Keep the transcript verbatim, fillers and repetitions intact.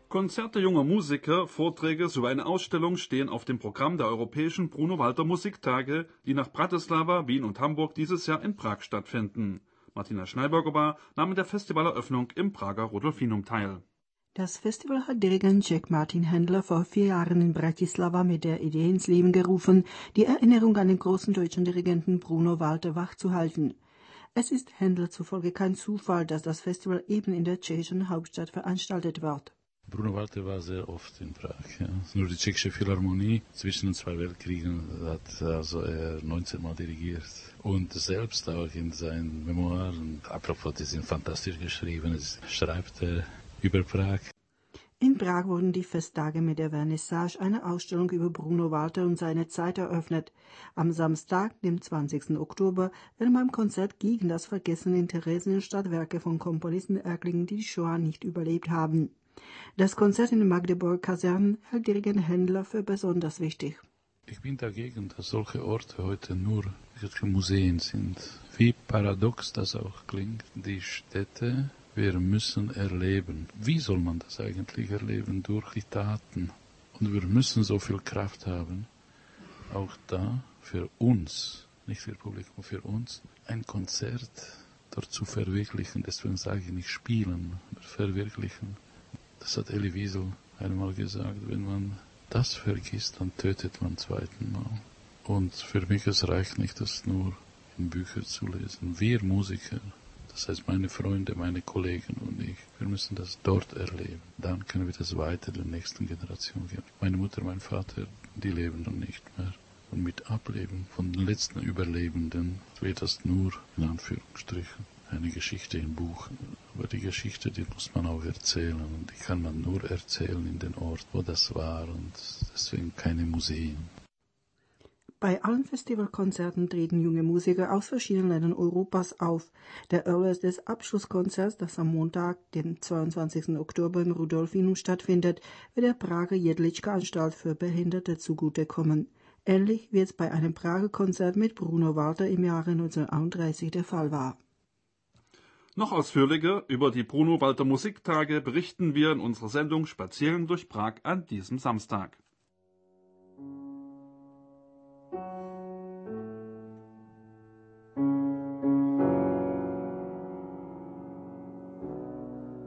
Konzerte junger Musiker, Vorträge sowie eine Ausstellung stehen auf dem Programm der europäischen Bruno Walter Musiktage, die nach Bratislava, Wien und Hamburg dieses Jahr in Prag stattfinden. Martina Schneiberger nahm an der Festivaleröffnung im Prager Rudolfinum teil. Das Festival hat Dirigent Jack Martin Händler vor vier Jahren in Bratislava mit der Idee ins Leben gerufen, die Erinnerung an den großen deutschen Dirigenten Bruno Walter wachzuhalten. Es ist Händler zufolge kein Zufall, dass das Festival eben in der tschechischen Hauptstadt veranstaltet wird. Bruno Walter war sehr oft in Prag. Ja. Nur die tschechische Philharmonie zwischen den zwei Weltkriegen hat also er neunzehn Mal dirigiert. Und selbst auch in seinen Memoiren, apropos, die sind fantastisch geschrieben, es schreibt er über Prag. In Prag wurden die Festtage mit der Vernissage einer Ausstellung über Bruno Walter und seine Zeit eröffnet. Am Samstag, dem zwanzigsten Oktober, werden beim Konzert gegen das Vergessen in Theresienstadt Werke von Komponisten erklingen, die die Shoah nicht überlebt haben. Das Konzert in den Magdeburg-Kasernen hält Dirigent Händler für besonders wichtig. Ich bin dagegen, dass solche Orte heute nur Museen sind. Wie paradox das auch klingt, die Städte, wir müssen erleben. Wie soll man das eigentlich erleben? Durch die Taten. Und wir müssen so viel Kraft haben, auch da für uns, nicht für Publikum, für uns, ein Konzert dort zu verwirklichen. Deswegen sage ich nicht spielen, aber verwirklichen. Das hat Elie Wiesel einmal gesagt, wenn man das vergisst, dann tötet man zweiten Mal. Und für mich es reicht nicht, das nur in Büchern zu lesen. Wir Musiker, das heißt meine Freunde, meine Kollegen und ich, wir müssen das dort erleben. Dann können wir das weiter der nächsten Generation geben. Meine Mutter, mein Vater, die leben noch nicht mehr. Und mit Ableben von den letzten Überlebenden wird das nur, in Anführungsstrichen, eine Geschichte im Buch. Aber die Geschichte, die muss man auch erzählen. Und die kann man nur erzählen in den Ort, wo das war. Und deswegen keine Museen. Bei allen Festivalkonzerten treten junge Musiker aus verschiedenen Ländern Europas auf. Der Anlass des Abschlusskonzerts, das am Montag, dem zweiundzwanzigsten Oktober im Rudolfinum stattfindet, wird der Prager Jedlička-Anstalt für Behinderte zugutekommen. Ähnlich wie es bei einem Prager Konzert mit Bruno Walter im Jahre neunzehnhunderteinunddreißig der Fall war. Noch ausführlicher über die Bruno Walter Musiktage berichten wir in unserer Sendung Spazieren durch Prag an diesem Samstag.